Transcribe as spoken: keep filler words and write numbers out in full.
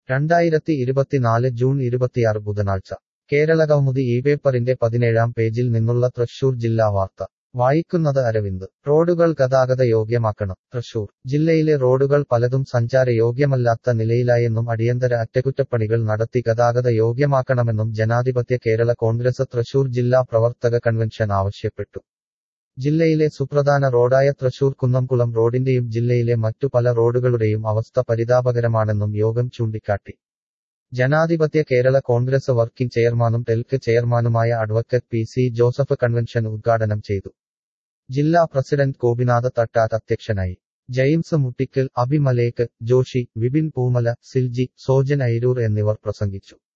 രണ്ടായിരത്തി ഇരുപത്തിനാല് ജൂൺ ഇരുപത്തിയാറ് ബുധനാഴ്ച കേരളകൗമുദി ഈ പേപ്പറിന്റെ പതിനേഴാം പേജിൽ നിന്നുള്ള തൃശൂർ ജില്ലാ വാർത്ത വായിക്കുന്നത് അരവിന്ദ് റോഡുകൾ ഗതാഗത യോഗ്യമാക്കണം തൃശൂർ ജില്ലയിലെ റോഡുകൾ പലതും സഞ്ചാരയോഗ്യമല്ലാത്ത നിലയിലായെന്നും അടിയന്തര അറ്റകുറ്റപ്പണികൾ നടത്തി ഗതാഗത യോഗ്യമാക്കണമെന്നും ജനാധിപത്യ കേരള കോൺഗ്രസ് തൃശൂർ ജില്ലാ പ്രവർത്തക കൺവെൻഷൻ ആവശ്യപ്പെട്ടു. ജില്ലയിലെ സുപ്രധാന റോഡായ തൃശൂർ കുന്നംകുളം റോഡിന്റെയും ജില്ലയിലെ മറ്റു പല റോഡുകളുടെയും അവസ്ഥ പരിതാപകരമാണെന്നും യോഗം ചൂണ്ടിക്കാട്ടി. ജനാധിപത്യ കേരള കോൺഗ്രസ് വർക്കിംഗ് ചെയർമാനും ടെൽക്ക് ചെയർമാനുമായ advocate P C Joseph convention ഉദ്ഘാടനം ചെയ്തു. ജില്ലാ പ്രസിഡന്റ് ഗോപിനാഥ് തട്ടാത്ത് അധ്യക്ഷനായി. ജെയിംസ് മുട്ടിക്കൽ, അബി മലേക്ക്, ജോഷി, വിപിൻ പൂമല, സിൽജി, സോജൻ ഐരൂർ എന്നിവർ പ്രസംഗിച്ചു.